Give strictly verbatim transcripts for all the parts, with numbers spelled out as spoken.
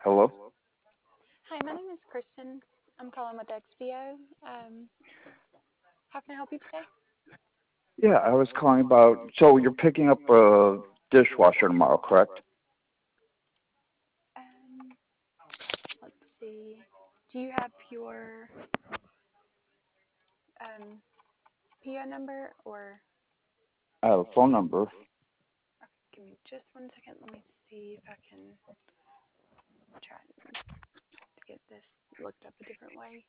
Hello? Hi, my name is Kristen. I'm calling with X P O. Um, how can I help you today? Yeah, I was calling about, so you're picking up a dishwasher tomorrow, correct? Um, let's see. Do you have your um, P O number or I have a phone number. give me just one second. Let me see if I can try to get this looked up a different way.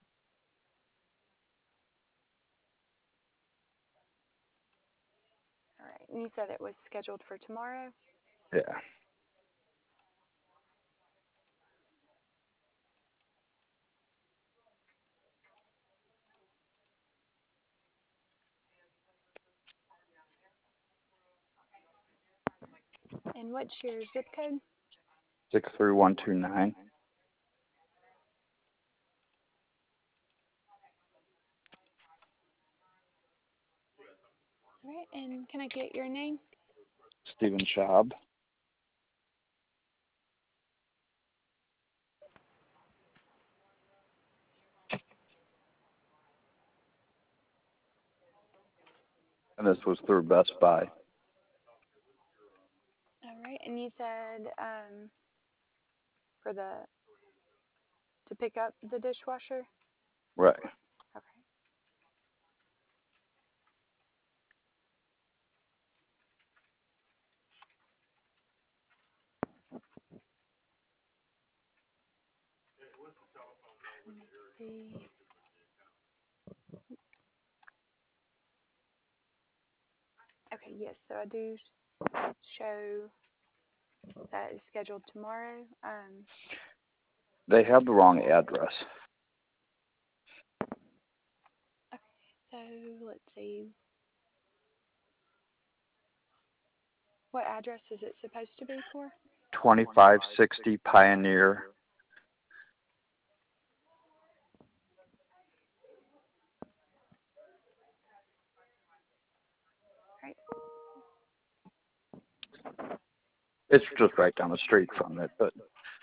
All right. And you said it was scheduled for tomorrow? Yeah. And what's your zip code? six three one two nine. All right. And can I get your name? Stephen Schaub. And this was through Best Buy. All right. And you said um, for the to pick up the dishwasher? Right. Okay. Let me see. Okay, yes, so I do show that is scheduled tomorrow. Um, They have the wrong address. okay, so let's see. What address is it supposed to be for? twenty-five sixty Pioneer. Right. It's just right down the street from it, but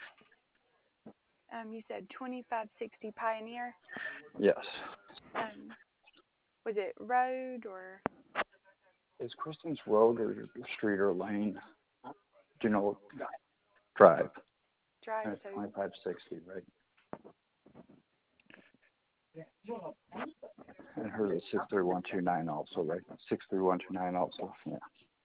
Um, you said twenty-five sixty Pioneer. yes. Um, was it road or Is Kristen's Road or street or lane? Do you know? Drive. drive? And it's So, twenty-five sixty, right? And hers is six three one two nine also, right? six three one two nine also, yeah.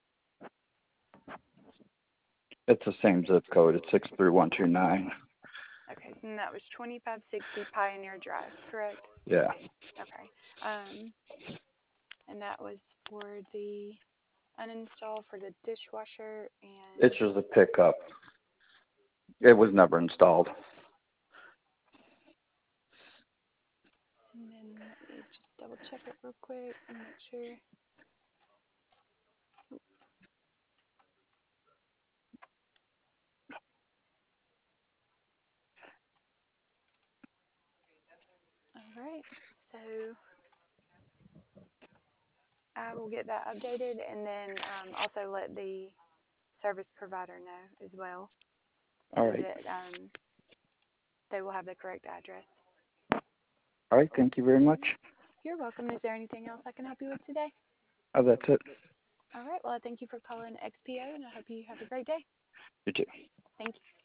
It's the same zip code. It's six three one two nine. okay, and that was twenty-five sixty Pioneer Drive, correct? Yeah. Okay. Um, and that was for the uninstall for the dishwasher and It's just a pickup. It was never installed. And then let me just double check it real quick and make sure. All right. So I will get that updated and then um, also let the service provider know as well All so right. that um, they will have the correct address. All right. Thank you very All much. right. You're welcome. Is there anything else I can help you with today? Oh, that's it. All right. Well, I thank you for calling X P O and I hope you have a great day. You too. Thank you.